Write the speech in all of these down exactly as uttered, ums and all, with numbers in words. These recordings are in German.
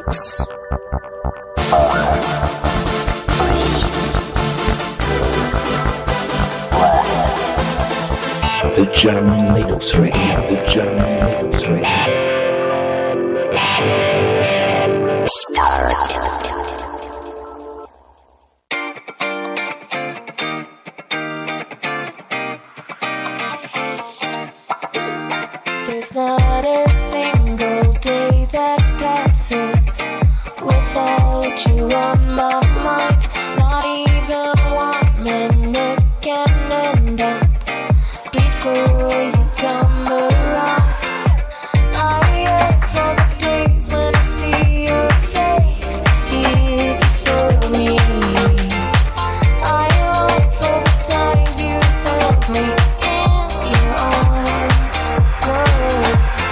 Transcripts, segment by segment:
Tux. The German Linux Radio, the German Linux Radio. There's not a single day that passes without you on my mind. Not even one minute can end up before you come around. I yearn for the days when I see your face here before me. I long for the times you held me in your arms. Whoa.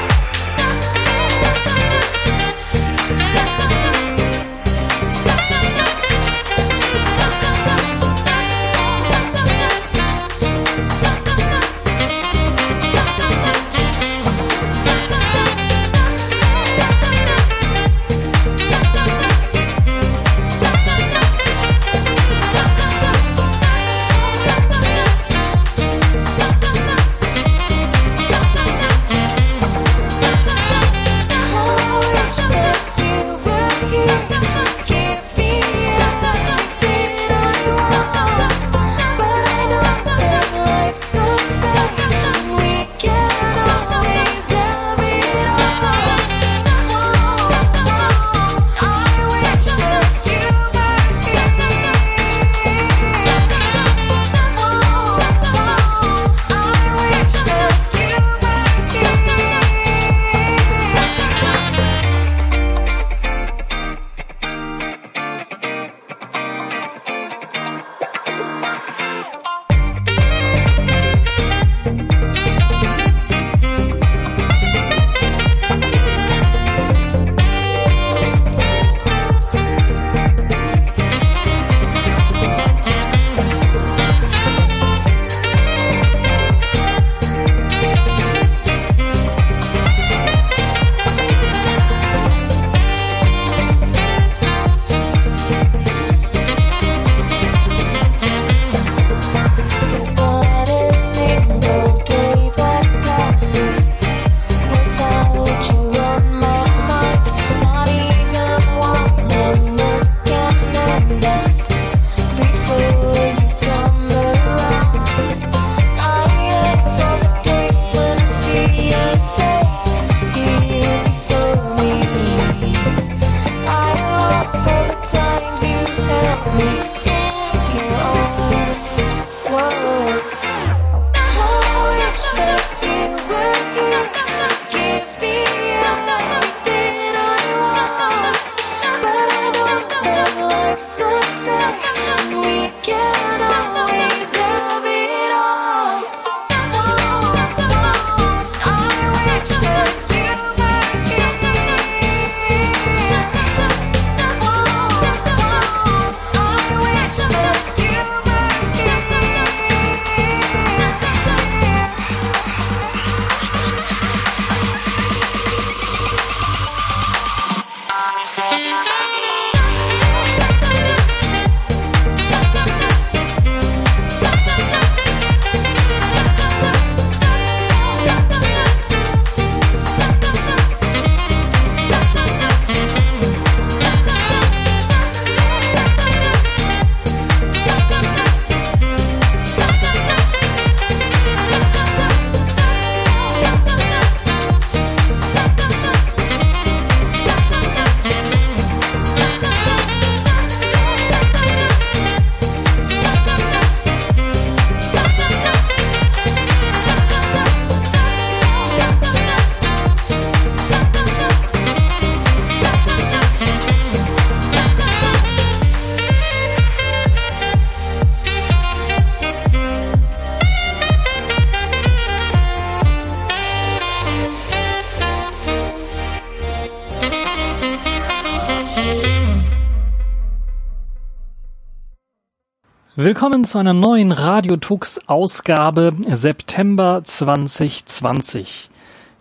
Willkommen zu einer neuen Radio Tux Ausgabe September zwanzig zwanzig.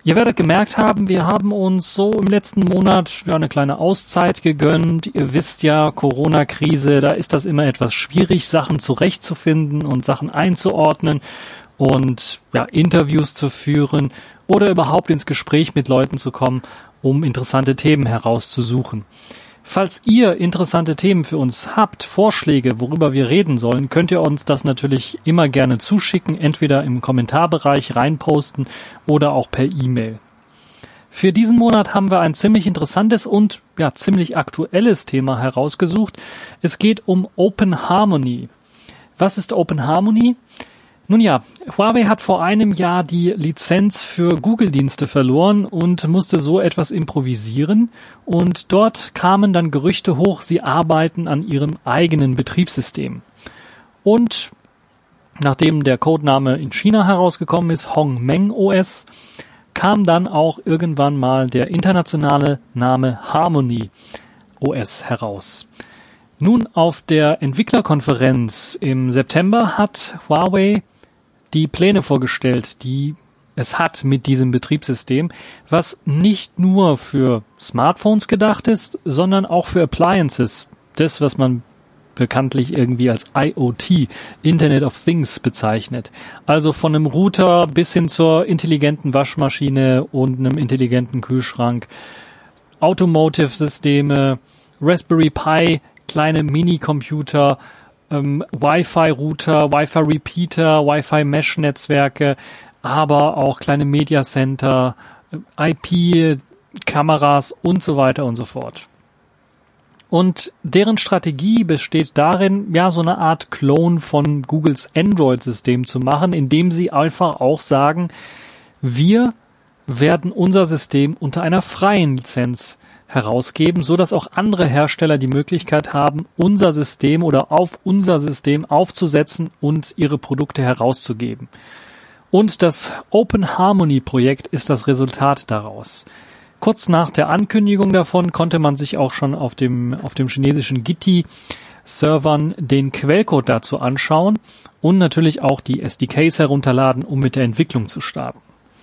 Ihr werdet gemerkt haben, wir haben uns so im letzten Monat ja eine kleine Auszeit gegönnt. Ihr wisst ja, Corona-Krise, da ist das immer etwas schwierig, Sachen zurechtzufinden und Sachen einzuordnen und ja, Interviews zu führen oder überhaupt ins Gespräch mit Leuten zu kommen, um interessante Themen herauszusuchen. Falls ihr interessante Themen für uns habt, Vorschläge, worüber wir reden sollen, könnt ihr uns das natürlich immer gerne zuschicken, entweder im Kommentarbereich reinposten oder auch per E-Mail. Für diesen Monat haben wir ein ziemlich interessantes und ja ziemlich aktuelles Thema herausgesucht. Es geht um Open Harmony. Was ist Open Harmony? Nun ja, Huawei hat vor einem Jahr die Lizenz für Google-Dienste verloren und musste so etwas improvisieren. Und dort kamen dann Gerüchte hoch, sie arbeiten an ihrem eigenen Betriebssystem. Und nachdem der Codename in China herausgekommen ist, Hongmeng O S, kam dann auch irgendwann mal der internationale Name Harmony O S heraus. Nun, auf der Entwicklerkonferenz im September hat Huawei die Pläne vorgestellt, die es hat mit diesem Betriebssystem, was nicht nur für Smartphones gedacht ist, sondern auch für Appliances. Das, was man bekanntlich irgendwie als I O T, Internet of Things, bezeichnet. Also von einem Router bis hin zur intelligenten Waschmaschine und einem intelligenten Kühlschrank, Automotive-Systeme, Raspberry Pi, kleine Minicomputer, ähm, Wi-Fi-Router, Wi-Fi-Repeater, Wi-Fi-Mesh-Netzwerke, aber auch kleine Media-Center, I P-Kameras und so weiter und so fort. Und deren Strategie besteht darin, ja, so eine Art Clone von Googles Android-System zu machen, indem sie einfach auch sagen, wir werden unser System unter einer freien Lizenz herausgeben, so dass auch andere Hersteller die Möglichkeit haben, unser System oder auf unser System aufzusetzen und ihre Produkte herauszugeben. Und das Open Harmony Projekt ist das Resultat daraus. Kurz nach der Ankündigung davon konnte man sich auch schon auf dem, auf dem chinesischen Gitti-Servern den Quellcode dazu anschauen und natürlich auch die S D Ks herunterladen, um mit der Entwicklung zu starten.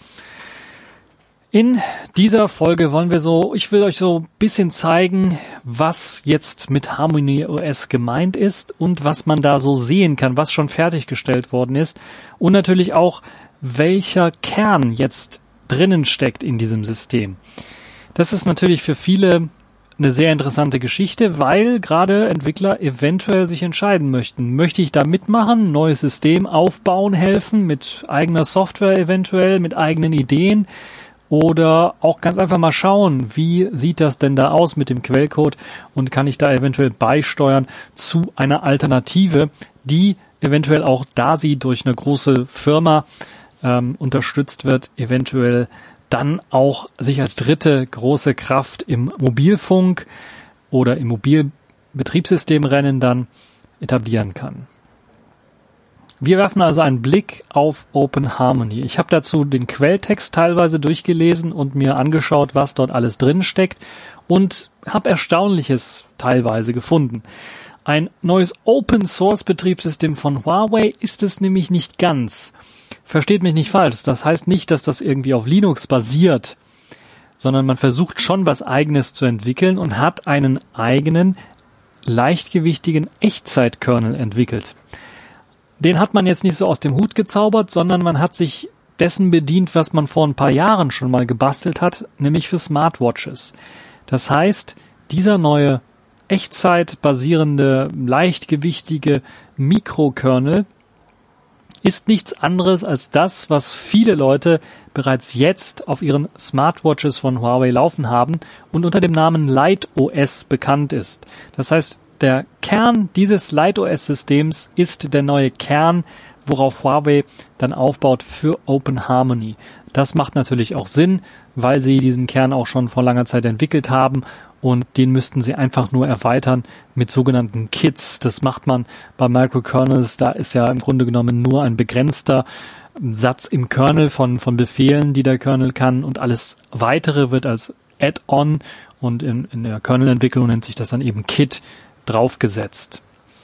In dieser Folge wollen wir so, ich will euch so ein bisschen zeigen, was jetzt mit Harmony O S gemeint ist und was man da so sehen kann, was schon fertiggestellt worden ist und natürlich auch, welcher Kern jetzt drinnen steckt in diesem System. Das ist natürlich für viele eine sehr interessante Geschichte, weil gerade Entwickler eventuell sich entscheiden möchten. Möchte ich da mitmachen, neues System aufbauen, helfen, mit eigener Software eventuell, mit eigenen Ideen? Oder auch ganz einfach mal schauen, wie sieht das denn da aus mit dem Quellcode und kann ich da eventuell beisteuern zu einer Alternative, die eventuell auch, da sie durch eine große Firma ähm, unterstützt wird, eventuell dann auch sich als dritte große Kraft im Mobilfunk oder im Mobilbetriebssystemrennen dann etablieren kann. Wir werfen also einen Blick auf Open Harmony. Ich habe dazu den Quelltext teilweise durchgelesen und mir angeschaut, was dort alles drin steckt und habe Erstaunliches teilweise gefunden. Ein neues Open-Source-Betriebssystem von Huawei ist es nämlich nicht ganz. Versteht mich nicht falsch, das heißt nicht, dass das irgendwie auf Linux basiert, sondern man versucht schon was Eigenes zu entwickeln und hat einen eigenen, leichtgewichtigen Echtzeitkernel entwickelt. Den hat man jetzt nicht so aus dem Hut gezaubert, sondern man hat sich dessen bedient, was man vor ein paar Jahren schon mal gebastelt hat, nämlich für Smartwatches. Das heißt, dieser neue echtzeitbasierende, leichtgewichtige Mikrokernel ist nichts anderes als das, was viele Leute bereits jetzt auf ihren Smartwatches von Huawei laufen haben und unter dem Namen Light O S bekannt ist. Das heißt, der Kern dieses Light O S-Systems ist der neue Kern, worauf Huawei dann aufbaut für Open Harmony. Das macht natürlich auch Sinn, weil sie diesen Kern auch schon vor langer Zeit entwickelt haben und den müssten sie einfach nur erweitern mit sogenannten Kits. Das macht man bei Microkernels, da ist ja im Grunde genommen nur ein begrenzter Satz im Kernel von, von Befehlen, die der Kernel kann und alles Weitere wird als Add-on und in, in der Kernel-Entwicklung nennt sich das dann eben Kit draufgesetzt.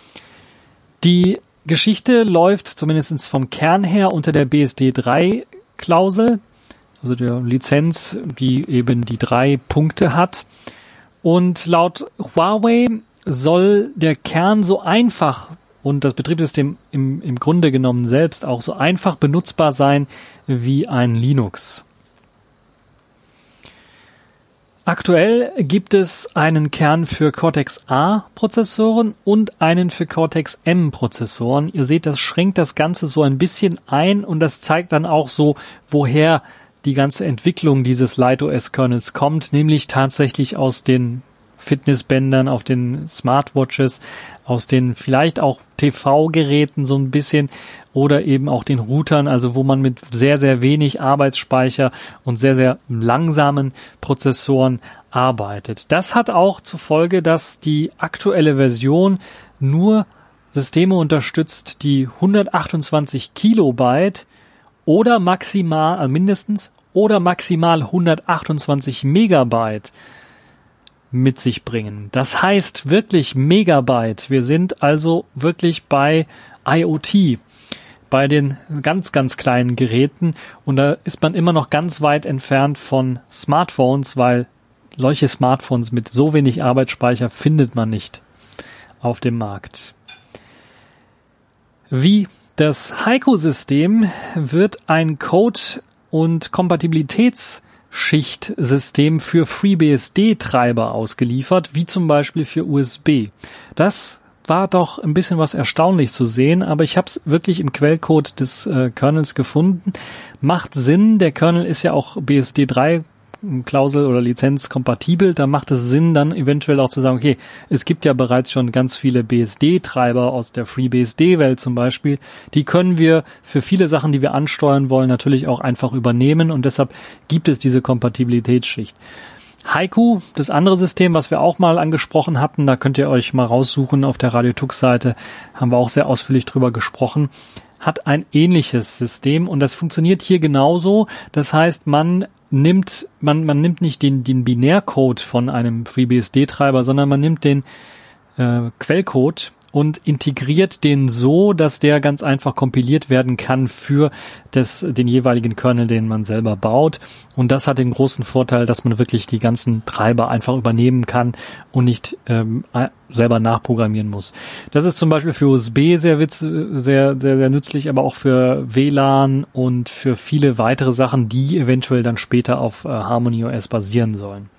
Die Geschichte läuft zumindest vom Kern her unter der B S D drei Klausel. also der Lizenz, die eben die drei Punkte hat. Und laut Huawei soll der Kern so einfach und das Betriebssystem im, im Grunde genommen selbst auch so einfach benutzbar sein wie ein Linux. Aktuell gibt es einen Kern für Cortex-A-Prozessoren und einen für Cortex-M-Prozessoren. Ihr seht, das schränkt das Ganze so ein bisschen ein und das zeigt dann auch so, woher die ganze Entwicklung dieses LightOS-Kernels kommt, nämlich tatsächlich aus den Fitnessbändern, auf den Smartwatches, aus den vielleicht auch T V-Geräten so ein bisschen oder eben auch den Routern, also wo man mit sehr, sehr wenig Arbeitsspeicher und sehr, sehr langsamen Prozessoren arbeitet. Das hat auch zur Folge, dass die aktuelle Version nur Systeme unterstützt, die hundertachtundzwanzig Kilobyte oder maximal, also mindestens, oder maximal hundertachtundzwanzig Megabyte mit sich bringen. Das heißt wirklich Megabyte. Wir sind also wirklich bei IoT, bei den ganz, ganz kleinen Geräten und da ist man immer noch ganz weit entfernt von Smartphones, weil solche Smartphones mit so wenig Arbeitsspeicher findet man nicht auf dem Markt. Wie das Haiku-System wird ein Code- und Kompatibilitäts Schichtsystem für FreeBSD-Treiber ausgeliefert, wie zum Beispiel für U S B. Das war doch ein bisschen was erstaunlich zu sehen, aber ich habe es wirklich im Quellcode des äh, Kernels gefunden. Macht Sinn, der Kernel ist ja auch B S D drei Klausel oder Lizenz kompatibel, da macht es Sinn, dann eventuell auch zu sagen, okay, es gibt ja bereits schon ganz viele B S D-Treiber aus der FreeBSD-Welt zum Beispiel, die können wir für viele Sachen, die wir ansteuern wollen, natürlich auch einfach übernehmen und deshalb gibt es diese Kompatibilitätsschicht. Haiku, das andere System, was wir auch mal angesprochen hatten, da könnt ihr euch mal raussuchen, auf der Radio Tux-Seite haben wir auch sehr ausführlich drüber gesprochen, hat ein ähnliches System und das funktioniert hier genauso, das heißt, man nimmt, man, man nimmt nicht den, den Binärcode von einem FreeBSD-Treiber, sondern man nimmt den äh, Quellcode und integriert den so, dass der ganz einfach kompiliert werden kann für das, den jeweiligen Kernel, den man selber baut. Und das hat den großen Vorteil, dass man wirklich die ganzen Treiber einfach übernehmen kann und nicht ähm, selber nachprogrammieren muss. Das ist zum Beispiel für U S B sehr, witz, sehr, sehr, sehr nützlich, aber auch für W L A N und für viele weitere Sachen, die eventuell dann später auf äh, HarmonyOS basieren sollen.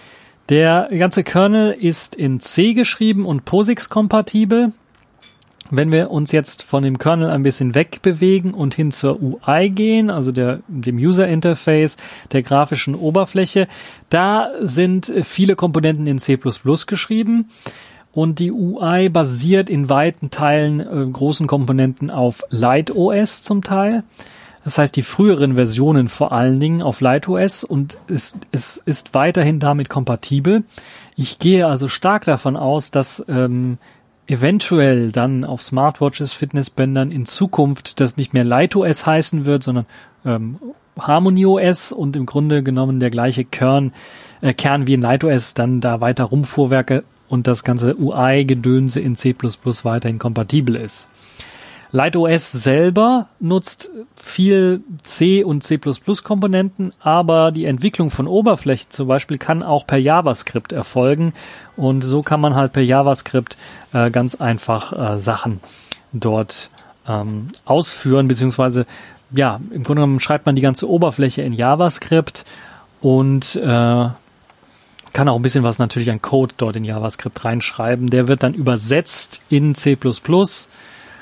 Der ganze Kernel ist in C geschrieben und POSIX-kompatibel. Wenn wir uns jetzt von dem Kernel ein bisschen wegbewegen und hin zur U I gehen, also der, dem User Interface, der grafischen Oberfläche, da sind viele Komponenten in C plus plus geschrieben und die U I basiert in weiten Teilen, äh, großen Komponenten auf LightOS zum Teil. Das heißt, die früheren Versionen vor allen Dingen auf LightOS und es, es ist weiterhin damit kompatibel. Ich gehe also stark davon aus, dass ähm, eventuell dann auf Smartwatches, Fitnessbändern in Zukunft das nicht mehr LightOS heißen wird, sondern ähm, HarmonyOS und im Grunde genommen der gleiche Kern, äh, Kern wie in LightOS dann da weiter rumfuhrwerke und das ganze U I-Gedönse in C plus plus weiterhin kompatibel ist. LightOS selber nutzt viel C- und C plus plus Komponenten, aber die Entwicklung von Oberflächen zum Beispiel kann auch per JavaScript erfolgen und so kann man halt per JavaScript äh, ganz einfach äh, Sachen dort ähm, ausführen, beziehungsweise ja, im Grunde genommen schreibt man die ganze Oberfläche in JavaScript und äh, kann auch ein bisschen was natürlich an Code dort in JavaScript reinschreiben. Der wird dann übersetzt in C plus plus.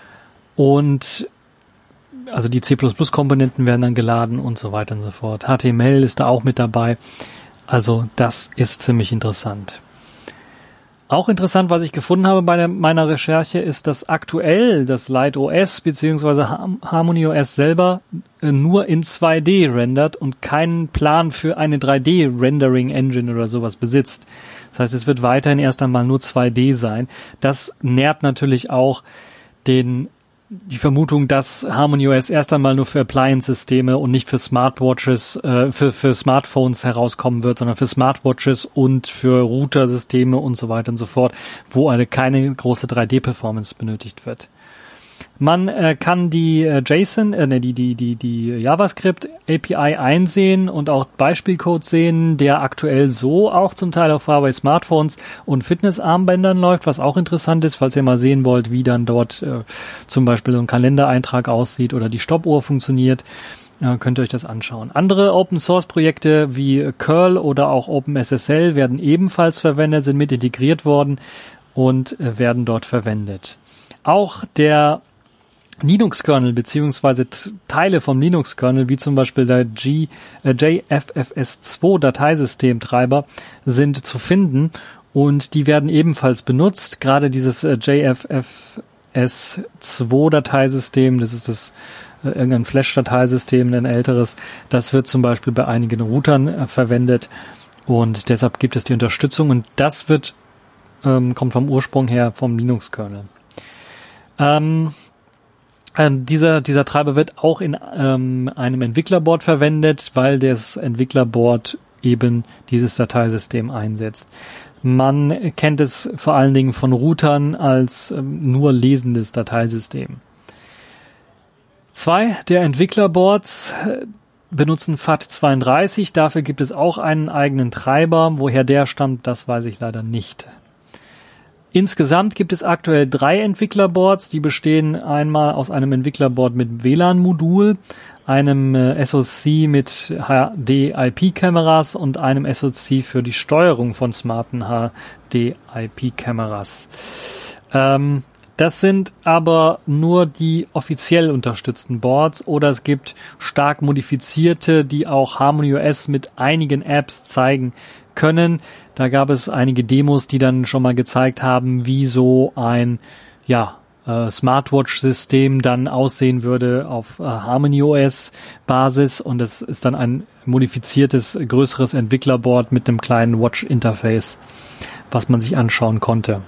Und also die C plus plus Komponenten werden dann geladen und so weiter und so fort. H T M L ist da auch mit dabei. Also das ist ziemlich interessant. Auch interessant, was ich gefunden habe bei der, meiner Recherche, ist, dass aktuell das LightOS bzw. HarmonyOS selber äh, nur in zwei D rendert und keinen Plan für eine drei D Rendering Engine oder sowas besitzt. Das heißt, es wird weiterhin erst einmal nur zwei D sein. Das nährt natürlich auch den die Vermutung, dass HarmonyOS erst einmal nur für Appliance-Systeme und nicht für Smartwatches, äh, für, für Smartphones herauskommen wird, sondern für Smartwatches und für Router-Systeme und so weiter und so fort, wo eine keine große drei D Performance benötigt wird. Man äh, kann die äh, JSON, äh, ne, die die die die JavaScript A P I einsehen und auch Beispielcode sehen, der aktuell so auch zum Teil auf Huawei Smartphones und Fitnessarmbändern läuft, was auch interessant ist, falls ihr mal sehen wollt, wie dann dort äh, zum Beispiel so ein Kalendereintrag aussieht oder die Stoppuhr funktioniert. Ja, könnt ihr euch das anschauen. Andere Open-Source-Projekte wie Curl oder auch OpenSSL werden ebenfalls verwendet, sind mit integriert worden und äh, werden dort verwendet. Auch der Linux-Kernel beziehungsweise t- Teile vom Linux-Kernel, wie zum Beispiel der G, äh, J F F S zwei Dateisystemtreiber, sind zu finden und die werden ebenfalls benutzt. Gerade dieses äh, J F F S zwei Dateisystem, das ist das äh, irgendein Flash-Dateisystem, ein älteres, das wird zum Beispiel bei einigen Routern äh, verwendet und deshalb gibt es die Unterstützung und das wird ähm, kommt vom Ursprung her vom Linux-Kernel. Ähm, äh, dieser, dieser Treiber wird auch in ähm, einem Entwicklerboard verwendet, weil das Entwicklerboard eben dieses Dateisystem einsetzt. Man kennt es vor allen Dingen von Routern als ähm, nur lesendes Dateisystem. Zwei der Entwicklerboards äh, benutzen F A T zweiunddreißig, dafür gibt es auch einen eigenen Treiber. Woher der stammt, das weiß ich leider nicht. Insgesamt gibt es aktuell drei Entwicklerboards, die bestehen einmal aus einem Entwicklerboard mit W L A N-Modul, einem äh, S O C mit H D I P-Kameras und einem S O C für die Steuerung von smarten H D I P-Kameras. Ähm, das sind aber nur die offiziell unterstützten Boards oder es gibt stark modifizierte, die auch HarmonyOS mit einigen Apps zeigen können. Da gab es einige Demos, die dann schon mal gezeigt haben, wie so ein ja äh, Smartwatch-System dann aussehen würde auf äh, HarmonyOS-Basis und es ist dann ein modifiziertes, größeres Entwicklerboard mit einem kleinen Watch-Interface, was man sich anschauen konnte.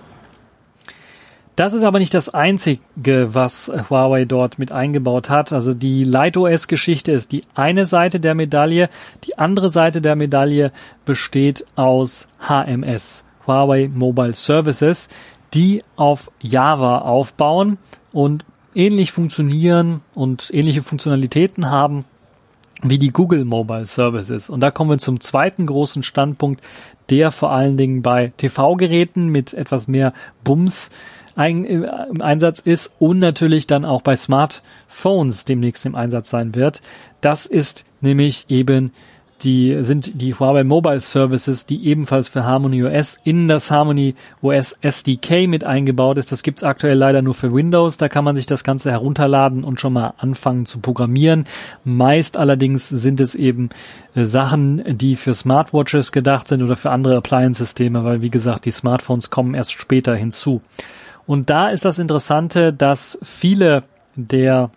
Das ist aber nicht das Einzige, was Huawei dort mit eingebaut hat. Also die LightOS-Geschichte ist die eine Seite der Medaille. Die andere Seite der Medaille besteht aus H M S, Huawei Mobile Services, die auf Java aufbauen und ähnlich funktionieren und ähnliche Funktionalitäten haben wie die Google Mobile Services. Und da kommen wir zum zweiten großen Standpunkt, der vor allen Dingen bei T V-Geräten mit etwas mehr Bums Ein, im Einsatz ist und natürlich dann auch bei Smartphones demnächst im Einsatz sein wird. Das ist nämlich eben die, sind die Huawei Mobile Services, die ebenfalls für HarmonyOS in das HarmonyOS S D K mit eingebaut ist. Das gibt's aktuell leider nur für Windows. Da kann man sich das Ganze herunterladen und schon mal anfangen zu programmieren. Meist allerdings sind es eben äh, Sachen, die für Smartwatches gedacht sind oder für andere Appliance-Systeme, weil wie gesagt, die Smartphones kommen erst später hinzu. Und da ist das Interessante, dass viele der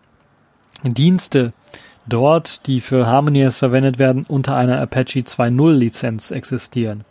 Dienste dort, die für HarmonyOS verwendet werden, unter einer Apache zwei Punkt null Lizenz existieren.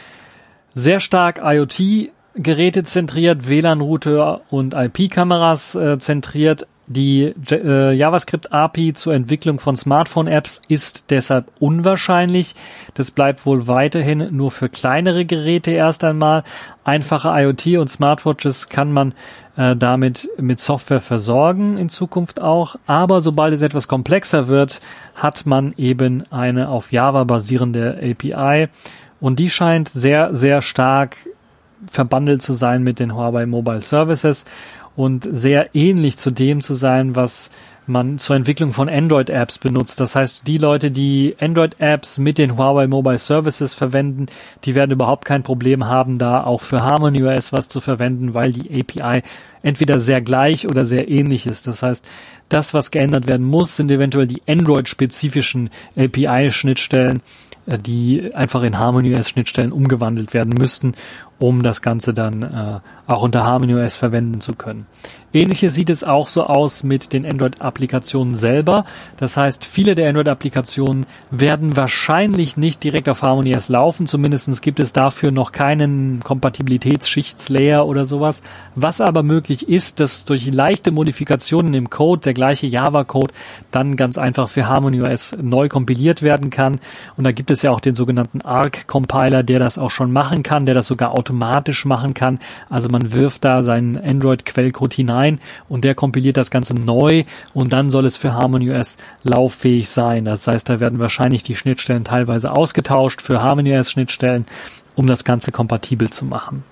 Sehr stark IoT-Geräte zentriert, W L A N-Router und I P-Kameras äh, zentriert. Die äh, JavaScript-A P I zur Entwicklung von Smartphone-Apps ist deshalb unwahrscheinlich. Das bleibt wohl weiterhin nur für kleinere Geräte erst einmal. Einfache IoT und Smartwatches kann man äh, damit mit Software versorgen, in Zukunft auch. Aber sobald es etwas komplexer wird, hat man eben eine auf Java basierende A P I. Und die scheint sehr, sehr stark verbandelt zu sein mit den Huawei Mobile Services und sehr ähnlich zu dem zu sein, was man zur Entwicklung von Android-Apps benutzt. Das heißt, die Leute, die Android-Apps mit den Huawei Mobile Services verwenden, die werden überhaupt kein Problem haben, da auch für HarmonyOS was zu verwenden, weil die A P I entweder sehr gleich oder sehr ähnlich ist. Das heißt, das, was geändert werden muss, sind eventuell die Android-spezifischen A P I-Schnittstellen, die einfach in HarmonyOS-Schnittstellen umgewandelt werden müssten, um das Ganze dann äh, auch unter HarmonyOS verwenden zu können. Ähnliches sieht es auch so aus mit den Android-Applikationen selber. Das heißt, viele der Android-Applikationen werden wahrscheinlich nicht direkt auf HarmonyOS laufen. Zumindest gibt es dafür noch keinen Kompatibilitätsschichtslayer oder sowas. Was aber möglich ist, dass durch leichte Modifikationen im Code, der gleiche Java-Code, dann ganz einfach für HarmonyOS neu kompiliert werden kann. Und da gibt es ja auch den sogenannten Arc-Compiler, der das auch schon machen kann, der das sogar automatisch automatisch machen kann. Also man wirft da seinen Android-Quellcode hinein und der kompiliert das Ganze neu und dann soll es für HarmonyOS lauffähig sein. Das heißt, da werden wahrscheinlich die Schnittstellen teilweise ausgetauscht für HarmonyOS-Schnittstellen, um das Ganze kompatibel zu machen.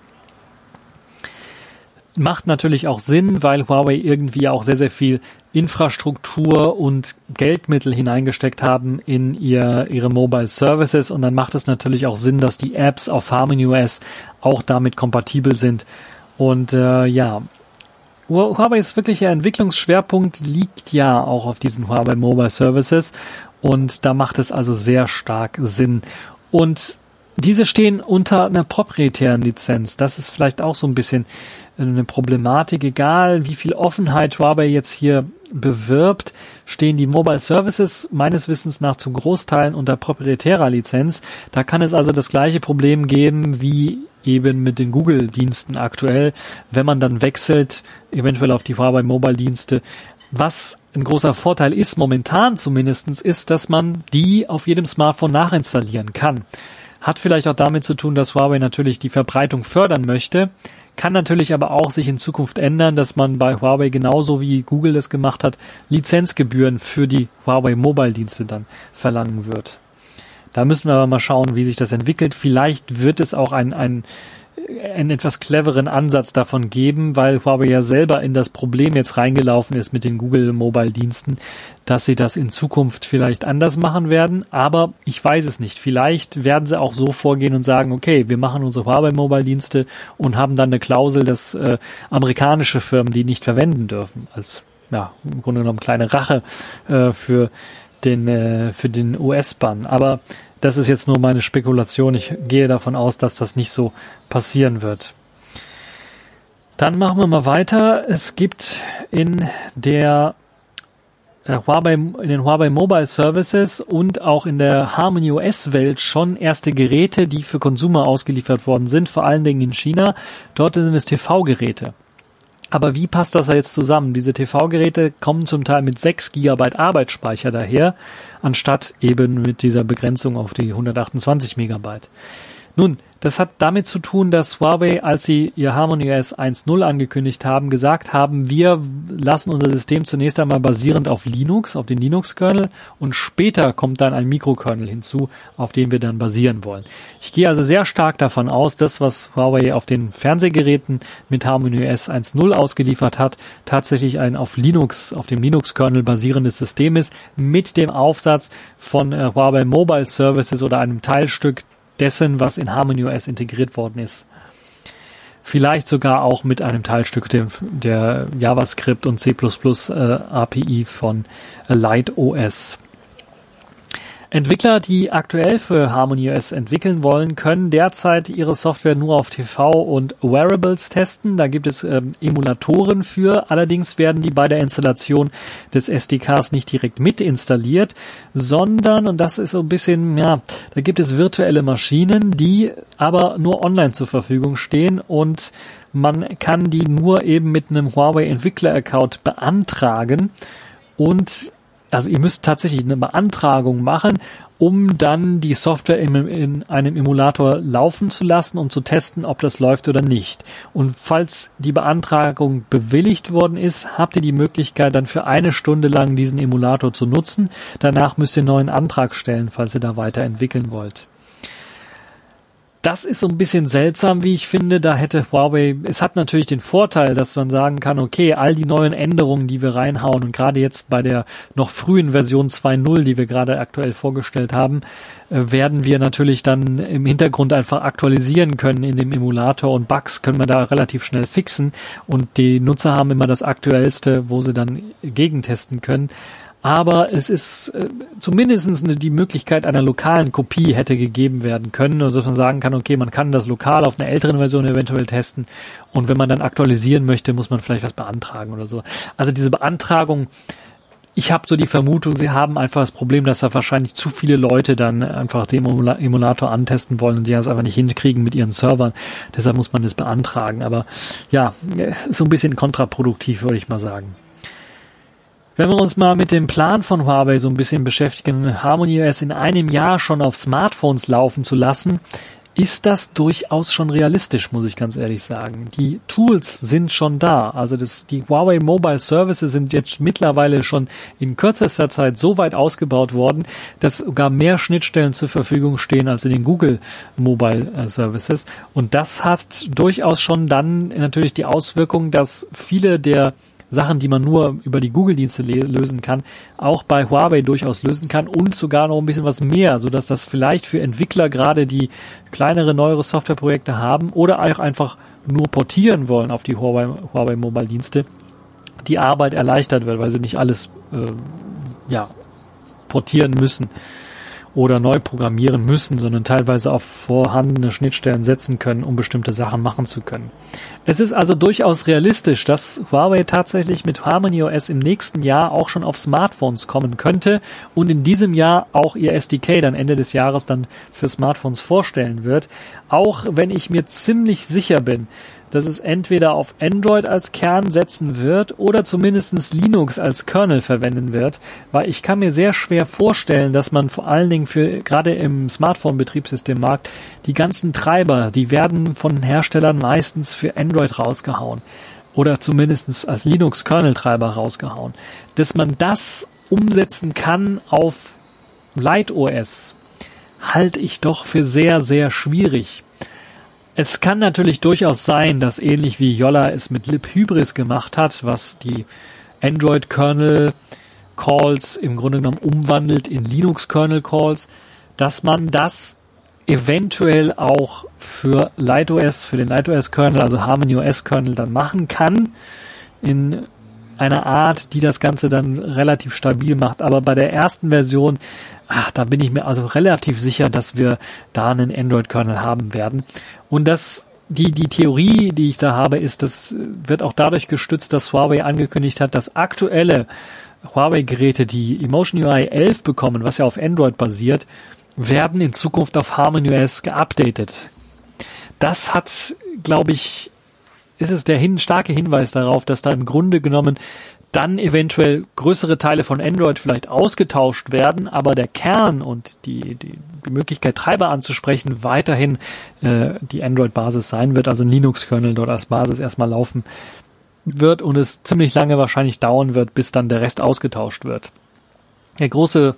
Macht natürlich auch Sinn, weil Huawei irgendwie auch sehr, sehr viel Infrastruktur und Geldmittel hineingesteckt haben in ihr, ihre Mobile Services und dann macht es natürlich auch Sinn, dass die Apps auf HarmonyOS auch damit kompatibel sind. Und äh, ja, Huawei's wirklicher Entwicklungsschwerpunkt liegt ja auch auf diesen Huawei Mobile Services und da macht es also sehr stark Sinn. Und diese stehen unter einer proprietären Lizenz. Das ist vielleicht auch so ein bisschen eine Problematik. Egal, wie viel Offenheit Huawei jetzt hier bewirbt, stehen die Mobile Services meines Wissens nach zu Großteilen unter proprietärer Lizenz. Da kann es also das gleiche Problem geben wie eben mit den Google-Diensten aktuell, wenn man dann wechselt, eventuell auf die Huawei Mobile-Dienste. Was ein großer Vorteil ist, momentan zumindestens, ist, dass man die auf jedem Smartphone nachinstallieren kann. Hat vielleicht auch damit zu tun, dass Huawei natürlich die Verbreitung fördern möchte, kann natürlich aber auch sich in Zukunft ändern, dass man bei Huawei genauso wie Google es gemacht hat, Lizenzgebühren für die Huawei Mobile Dienste dann verlangen wird. Da müssen wir aber mal schauen, wie sich das entwickelt. Vielleicht wird es auch ein, ein einen etwas cleveren Ansatz davon geben, weil Huawei ja selber in das Problem jetzt reingelaufen ist mit den Google Mobile Diensten, dass sie das in Zukunft vielleicht anders machen werden, aber ich weiß es nicht. Vielleicht werden sie auch so vorgehen und sagen, okay, wir machen unsere Huawei Mobile Dienste und haben dann eine Klausel, dass äh, amerikanische Firmen die nicht verwenden dürfen, als ja im Grunde genommen kleine Rache äh, für den äh, für den U S-Bann. Aber das ist jetzt nur meine Spekulation. Ich gehe davon aus, dass das nicht so passieren wird. Dann machen wir mal weiter. Es gibt in der äh, Huawei, in den Huawei Mobile Services und auch in der HarmonyOS-Welt schon erste Geräte, die für Consumer ausgeliefert worden sind, vor allen Dingen in China. Dort sind es T V-Geräte. Aber wie passt das jetzt zusammen? Diese T V-Geräte kommen zum Teil mit sechs Gigabyte Arbeitsspeicher daher, anstatt eben mit dieser Begrenzung auf die hundertachtundzwanzig Megabyte. Nun, das hat damit zu tun, dass Huawei, als sie ihr HarmonyOS eins Punkt null angekündigt haben, gesagt haben, wir lassen unser System zunächst einmal basierend auf Linux, auf den Linux-Kernel und später kommt dann ein Mikrokernel hinzu, auf dem wir dann basieren wollen. Ich gehe also sehr stark davon aus, dass was Huawei auf den Fernsehgeräten mit HarmonyOS eins Punkt null ausgeliefert hat, tatsächlich ein auf Linux, auf dem Linux-Kernel basierendes System ist, mit dem Aufsatz von äh, Huawei Mobile Services oder einem Teilstück dessen, was in HarmonyOS integriert worden ist. Vielleicht sogar auch mit einem Teilstück der, der JavaScript und C plus plus äh, A P I von äh, LightOS. Entwickler, die aktuell für HarmonyOS entwickeln wollen, können derzeit ihre Software nur auf T V und Wearables testen. Da gibt es ähm, Emulatoren für. Allerdings werden die bei der Installation des S D Ks nicht direkt mit installiert, sondern, und das ist so ein bisschen, ja, da gibt es virtuelle Maschinen, die aber nur online zur Verfügung stehen und man kann die nur eben mit einem Huawei Entwickler-Account beantragen und also ihr müsst tatsächlich eine Beantragung machen, um dann die Software in, in einem Emulator laufen zu lassen, um zu testen, ob das läuft oder nicht. Und falls die Beantragung bewilligt worden ist, habt ihr die Möglichkeit, dann für eine Stunde lang diesen Emulator zu nutzen. Danach müsst ihr einen neuen Antrag stellen, falls ihr da weiterentwickeln wollt. Das ist so ein bisschen seltsam, wie ich finde. Da hätte Huawei, es hat natürlich den Vorteil, dass man sagen kann, okay, all die neuen Änderungen, die wir reinhauen und gerade jetzt bei der noch frühen Version zwei Punkt null, die wir gerade aktuell vorgestellt haben, werden wir natürlich dann im Hintergrund einfach aktualisieren können in dem Emulator und Bugs können wir da relativ schnell fixen und die Nutzer haben immer das Aktuellste, wo sie dann gegentesten können. Aber es ist äh, zumindest die Möglichkeit einer lokalen Kopie hätte gegeben werden können, also dass man sagen kann, okay, man kann das lokal auf einer älteren Version eventuell testen und wenn man dann aktualisieren möchte, muss man vielleicht was beantragen oder so. Also diese Beantragung, ich habe so die Vermutung, sie haben einfach das Problem, dass da wahrscheinlich zu viele Leute dann einfach den Emulator antesten wollen und die das einfach nicht hinkriegen mit ihren Servern. Deshalb muss man das beantragen. Aber ja, so ein bisschen kontraproduktiv, würde ich mal sagen. Wenn wir uns mal mit dem Plan von Huawei so ein bisschen beschäftigen, HarmonyOS in einem Jahr schon auf Smartphones laufen zu lassen, ist das durchaus schon realistisch, muss ich ganz ehrlich sagen. Die Tools sind schon da. Also das, die Huawei Mobile Services sind jetzt mittlerweile schon in kürzester Zeit so weit ausgebaut worden, dass sogar mehr Schnittstellen zur Verfügung stehen als in den Google Mobile Services. Und das hat durchaus schon dann natürlich die Auswirkung, dass viele der Sachen, die man nur über die Google-Dienste le- lösen kann, auch bei Huawei durchaus lösen kann und sogar noch ein bisschen was mehr, sodass das vielleicht für Entwickler, gerade die kleinere, neuere Softwareprojekte haben oder auch einfach nur portieren wollen auf die Huawei, Huawei Mobile-Dienste, die Arbeit erleichtert wird, weil sie nicht alles äh, ja, portieren müssen oder neu programmieren müssen, sondern teilweise auf vorhandene Schnittstellen setzen können, um bestimmte Sachen machen zu können. Es ist also durchaus realistisch, dass Huawei tatsächlich mit HarmonyOS im nächsten Jahr auch schon auf Smartphones kommen könnte und in diesem Jahr auch ihr S D K dann Ende des Jahres dann für Smartphones vorstellen wird. Auch wenn ich mir ziemlich sicher bin, dass es entweder auf Android als Kern setzen wird oder zumindest Linux als Kernel verwenden wird, weil ich kann mir sehr schwer vorstellen, dass man vor allen Dingen für gerade im Smartphone-Betriebssystemmarkt die ganzen Treiber, die werden von Herstellern meistens für Android rausgehauen oder zumindest als Linux-Kernel-Treiber rausgehauen. Dass man das umsetzen kann auf LightOS, halte ich doch für sehr, sehr schwierig. Es kann natürlich durchaus sein, dass ähnlich wie Jolla es mit libhybris gemacht hat, was die Android-Kernel-Calls im Grunde genommen umwandelt in Linux-Kernel-Calls, dass man das eventuell auch für LightOS, für den LightOS-Kernel, also HarmonyOS-Kernel dann machen kann, in einer Art, die das Ganze dann relativ stabil macht. Aber bei der ersten Version, ach, da bin ich mir also relativ sicher, dass wir da einen Android-Kernel haben werden. Und das, die, die Theorie, die ich da habe, ist, das wird auch dadurch gestützt, dass Huawei angekündigt hat, dass aktuelle Huawei-Geräte, die Emotion U I elf bekommen, was ja auf Android basiert, werden in Zukunft auf HarmonyOS geupdatet. Das hat, glaube ich, ist es der hin, starke Hinweis darauf, dass da im Grunde genommen dann eventuell größere Teile von Android vielleicht ausgetauscht werden, aber der Kern und die, die, die Möglichkeit, Treiber anzusprechen, weiterhin äh, die Android-Basis sein wird, also ein Linux-Kernel dort als Basis erstmal laufen wird und es ziemlich lange wahrscheinlich dauern wird, bis dann der Rest ausgetauscht wird. Der große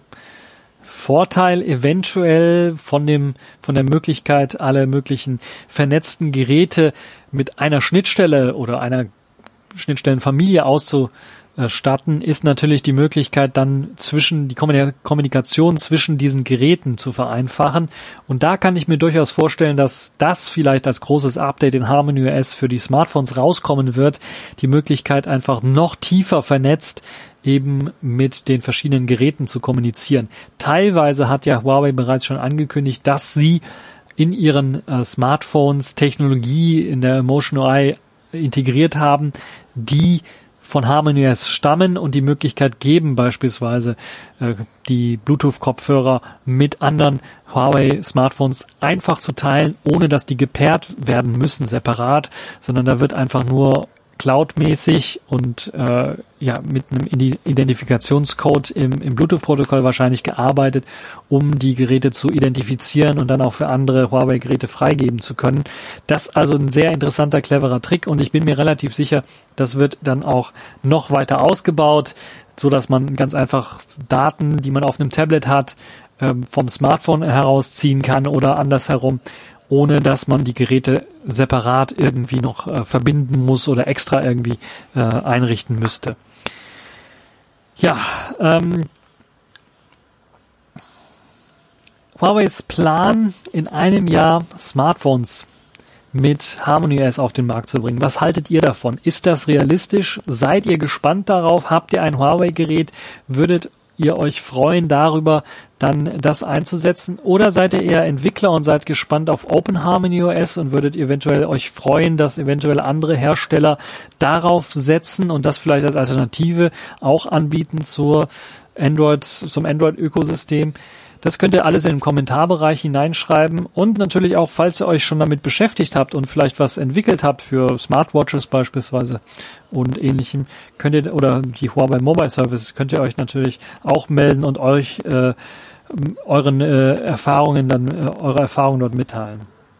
Vorteil eventuell von dem, von der Möglichkeit, alle möglichen vernetzten Geräte mit einer Schnittstelle oder einer Schnittstellenfamilie auszustatten, ist natürlich die Möglichkeit, dann zwischen die Kommunikation zwischen diesen Geräten zu vereinfachen. Und da kann ich mir durchaus vorstellen, dass das vielleicht als großes Update in HarmonyOS für die Smartphones rauskommen wird, die Möglichkeit einfach noch tiefer vernetzt eben mit den verschiedenen Geräten zu kommunizieren. Teilweise hat ja Huawei bereits schon angekündigt, dass sie in ihren äh, Smartphones Technologie in der Emotion U I integriert haben, die von HarmonyOS stammen und die Möglichkeit geben, beispielsweise äh, die Bluetooth-Kopfhörer mit anderen Huawei-Smartphones einfach zu teilen, ohne dass die gepaart werden müssen, separat, sondern da wird einfach nur cloudmäßig und äh, ja mit einem Identifikationscode im, im Bluetooth-Protokoll wahrscheinlich gearbeitet, um die Geräte zu identifizieren und dann auch für andere Huawei-Geräte freigeben zu können. Das ist also ein sehr interessanter, cleverer Trick und ich bin mir relativ sicher, das wird dann auch noch weiter ausgebaut, so dass man ganz einfach Daten, die man auf einem Tablet hat, äh, vom Smartphone herausziehen kann oder andersherum, ohne dass man die Geräte separat irgendwie noch äh, verbinden muss oder extra irgendwie äh, einrichten müsste. Ja, ähm, Huawei's Plan, in einem Jahr Smartphones mit HarmonyOS auf den Markt zu bringen. Was haltet ihr davon? Ist das realistisch? Seid ihr gespannt darauf? Habt ihr ein Huawei-Gerät? Würdet ihr euch freuen darüber, dann das einzusetzen? Oder seid ihr eher Entwickler und seid gespannt auf Open HarmonyOS und würdet eventuell euch freuen, dass eventuell andere Hersteller darauf setzen und das vielleicht als Alternative auch anbieten zur Android, zum Android-Ökosystem? Das könnt ihr alles in den Kommentarbereich hineinschreiben und natürlich auch, falls ihr euch schon damit beschäftigt habt und vielleicht was entwickelt habt für Smartwatches beispielsweise und ähnlichem, könnt ihr, oder die Huawei Mobile Services, könnt ihr euch natürlich auch melden und euch äh, euren äh, Erfahrungen dann, äh, eure Erfahrungen dort mitteilen.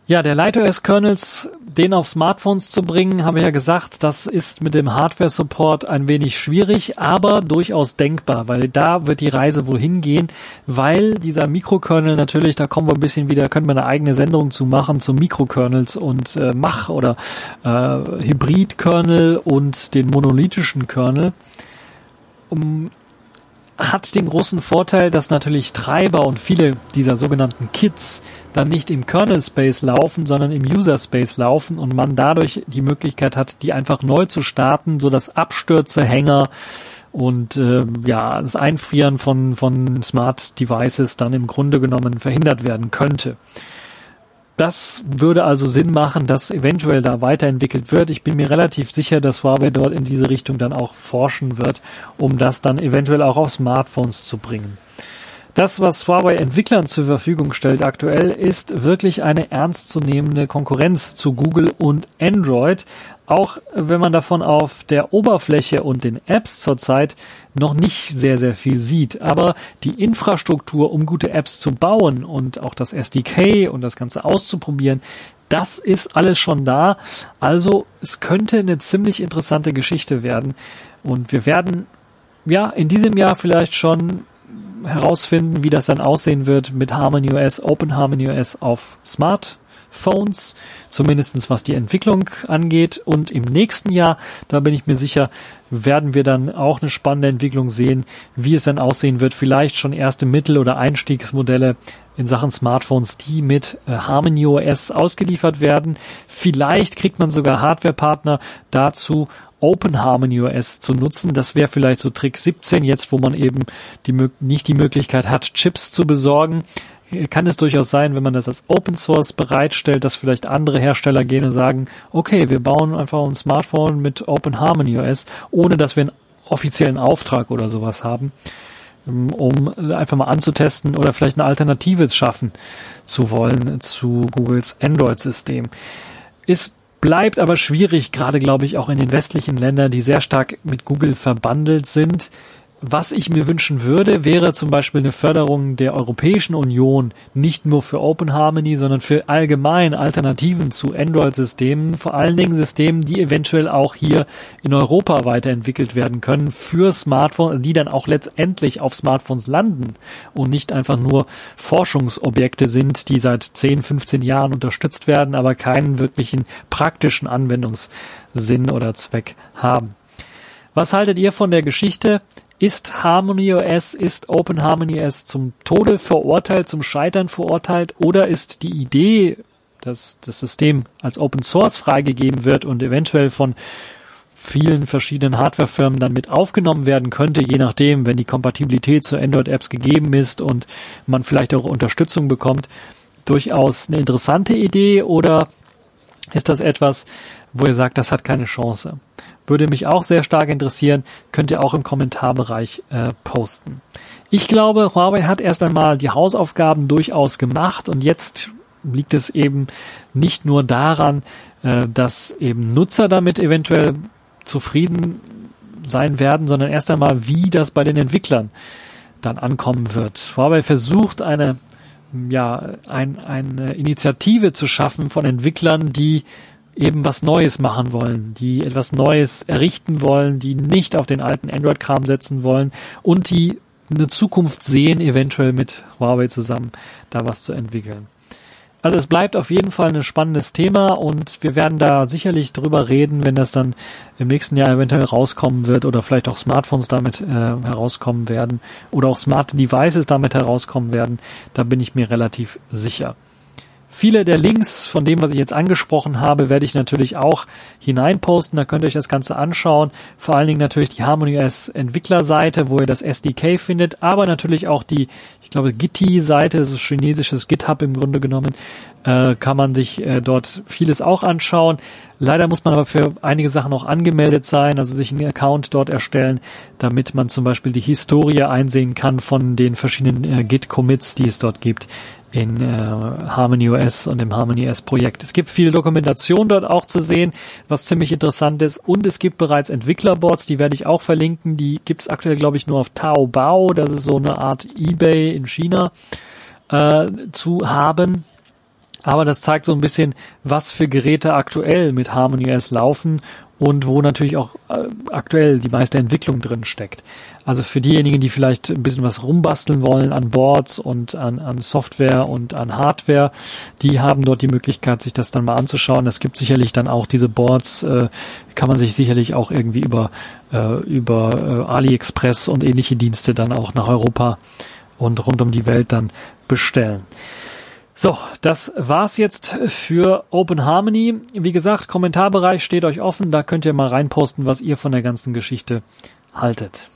Ja, der LightOS-Kernels, den auf Smartphones zu bringen, habe ich ja gesagt, das ist mit dem Hardware-Support ein wenig schwierig, aber durchaus denkbar, weil da wird die Reise wohl hingehen, weil dieser Mikrokernel natürlich, da kommen wir ein bisschen wieder, können wir eine eigene Sendung zu machen, zu Mikrokernels und äh, Mach- oder äh, Hybrid-Kernel und den monolithischen Kernel. Um hat den großen Vorteil, dass natürlich Treiber und viele dieser sogenannten Kits dann nicht im Kernel-Space laufen, sondern im User-Space laufen und man dadurch die Möglichkeit hat, die einfach neu zu starten, so dass Abstürze, Hänger und äh, ja das Einfrieren von von Smart Devices dann im Grunde genommen verhindert werden könnte. Das würde also Sinn machen, dass eventuell da weiterentwickelt wird. Ich bin mir relativ sicher, dass Huawei dort in diese Richtung dann auch forschen wird, um das dann eventuell auch auf Smartphones zu bringen. Das, was Huawei Entwicklern zur Verfügung stellt aktuell, ist wirklich eine ernstzunehmende Konkurrenz zu Google und Android, auch wenn man davon auf der Oberfläche und den Apps zurzeit noch nicht sehr, sehr viel sieht. Aber die Infrastruktur, um gute Apps zu bauen und auch das S D K und das Ganze auszuprobieren, das ist alles schon da. Also es könnte eine ziemlich interessante Geschichte werden. Und wir werden ja in diesem Jahr vielleicht schon herausfinden, wie das dann aussehen wird mit HarmonyOS, OpenHarmonyOS auf Smartphones, zumindestens was die Entwicklung angeht. Und im nächsten Jahr, da bin ich mir sicher, werden wir dann auch eine spannende Entwicklung sehen, wie es dann aussehen wird. Vielleicht schon erste Mittel- oder Einstiegsmodelle in Sachen Smartphones, die mit äh, HarmonyOS ausgeliefert werden. Vielleicht kriegt man sogar Hardwarepartner dazu, OpenHarmonyOS zu nutzen. Das wäre vielleicht so Trick siebzehn, jetzt wo man eben die, nicht die Möglichkeit hat, Chips zu besorgen. Kann es durchaus sein, wenn man das als Open Source bereitstellt, dass vielleicht andere Hersteller gehen und sagen, okay, wir bauen einfach ein Smartphone mit OpenHarmonyOS, ohne dass wir einen offiziellen Auftrag oder sowas haben, um einfach mal anzutesten oder vielleicht eine Alternative schaffen zu wollen zu Googles Android-System. Ist Bleibt aber schwierig, gerade glaube ich auch in den westlichen Ländern, die sehr stark mit Google verbandelt sind. Was ich mir wünschen würde, wäre zum Beispiel eine Förderung der Europäischen Union, nicht nur für OpenHarmony, sondern für allgemein Alternativen zu Android-Systemen, vor allen Dingen Systemen, die eventuell auch hier in Europa weiterentwickelt werden können für Smartphones, die dann auch letztendlich auf Smartphones landen und nicht einfach nur Forschungsobjekte sind, die seit zehn, fünfzehn Jahren unterstützt werden, aber keinen wirklichen praktischen Anwendungssinn oder Zweck haben. Was haltet ihr von der Geschichte? Ist HarmonyOS, ist OpenHarmonyOS zum Tode verurteilt, zum Scheitern verurteilt, oder ist die Idee, dass das System als Open Source freigegeben wird und eventuell von vielen verschiedenen Hardwarefirmen dann mit aufgenommen werden könnte, je nachdem, wenn die Kompatibilität zu Android-Apps gegeben ist und man vielleicht auch Unterstützung bekommt, durchaus eine interessante Idee, oder ist das etwas, wo ihr sagt, das hat keine Chance? Würde mich auch sehr stark interessieren, könnt ihr auch im Kommentarbereich äh, posten. Ich glaube, Huawei hat erst einmal die Hausaufgaben durchaus gemacht und jetzt liegt es eben nicht nur daran, äh, dass eben Nutzer damit eventuell zufrieden sein werden, sondern erst einmal, wie das bei den Entwicklern dann ankommen wird. Huawei versucht eine, ja, ein, eine Initiative zu schaffen von Entwicklern, die eben was Neues machen wollen, die etwas Neues errichten wollen, die nicht auf den alten Android-Kram setzen wollen und die eine Zukunft sehen, eventuell mit Huawei zusammen da was zu entwickeln. Also es bleibt auf jeden Fall ein spannendes Thema und wir werden da sicherlich drüber reden, wenn das dann im nächsten Jahr eventuell rauskommen wird oder vielleicht auch Smartphones damit äh, herauskommen werden oder auch Smart Devices damit herauskommen werden. Da bin ich mir relativ sicher. Viele der Links von dem, was ich jetzt angesprochen habe, werde ich natürlich auch hineinposten. Da könnt ihr euch das Ganze anschauen. Vor allen Dingen natürlich die HarmonyOS Entwicklerseite, wo ihr das S D K findet, aber natürlich auch die, ich glaube, Gitti-Seite, das ist chinesisches GitHub im Grunde genommen, äh, kann man sich äh, dort vieles auch anschauen. Leider muss man aber für einige Sachen auch angemeldet sein, also sich einen Account dort erstellen, damit man zum Beispiel die Historie einsehen kann von den verschiedenen äh, Git-Commits, die es dort gibt in äh, HarmonyOS und im HarmonyOS-Projekt. Es gibt viel Dokumentation dort auch zu sehen, was ziemlich interessant ist. Und es gibt bereits Entwicklerboards, die werde ich auch verlinken. Die gibt es aktuell, glaube ich, nur auf Taobao. Das ist so eine Art eBay in China äh, zu haben. Aber das zeigt so ein bisschen, was für Geräte aktuell mit HarmonyOS laufen und wo natürlich auch äh, aktuell die meiste Entwicklung drin steckt. Also für diejenigen, die vielleicht ein bisschen was rumbasteln wollen an Boards und an, an Software und an Hardware, die haben dort die Möglichkeit, sich das dann mal anzuschauen. Es gibt sicherlich dann auch diese Boards, äh, kann man sich sicherlich auch irgendwie über, äh, über äh, AliExpress und ähnliche Dienste dann auch nach Europa und rund um die Welt dann bestellen. So, das war's jetzt für Open Harmony. Wie gesagt, Kommentarbereich steht euch offen, da könnt ihr mal reinposten, was ihr von der ganzen Geschichte haltet.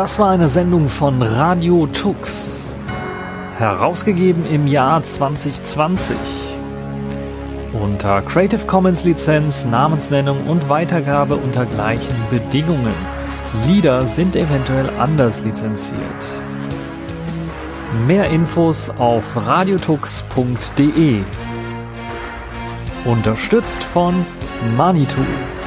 Das war eine Sendung von Radio Tux, herausgegeben im Jahr zwanzig zwanzig. Unter Creative Commons Lizenz, Namensnennung und Weitergabe unter gleichen Bedingungen. Lieder sind eventuell anders lizenziert. Mehr Infos auf radiotux punkt de. Unterstützt von Manitou.